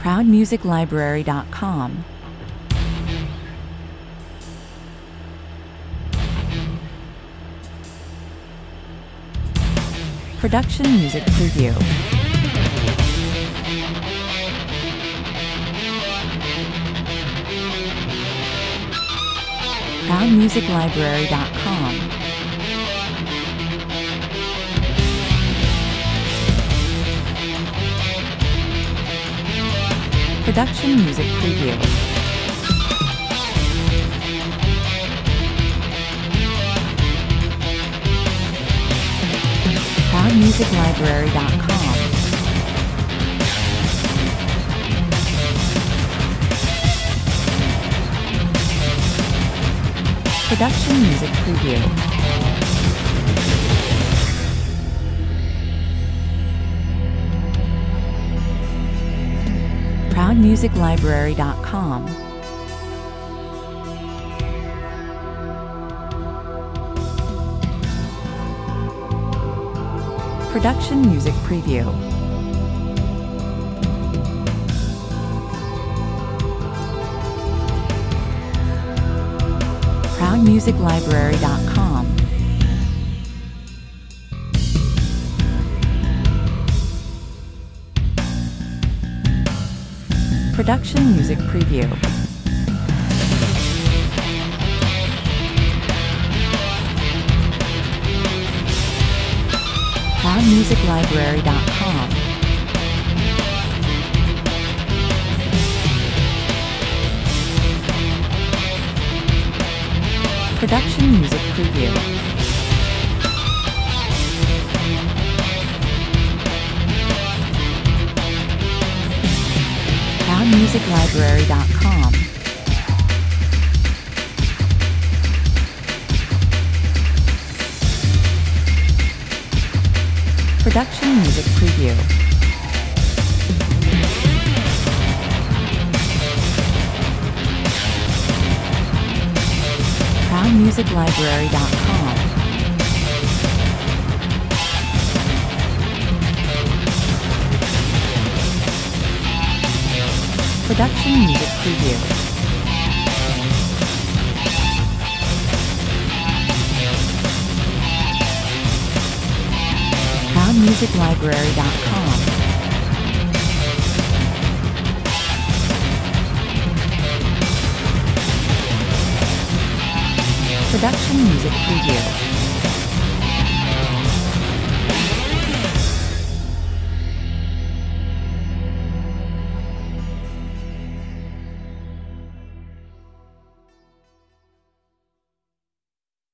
ProudMusicLibrary.com. Production Music Preview. ProudMusicLibrary.com. Production Music Preview. ProudMusicLibrary.com. Production Music Preview. ProudMusicLibrary.com. Production Music Preview. ProudMusicLibrary.com. Production Music Preview. ProudMusicLibrary.com. Production Music Preview. ProudMusicLibrary.com. Production Music Preview. ProudMusicLibrary.com. Production Music Preview. ProudMusicLibrary.com. Production Music Preview.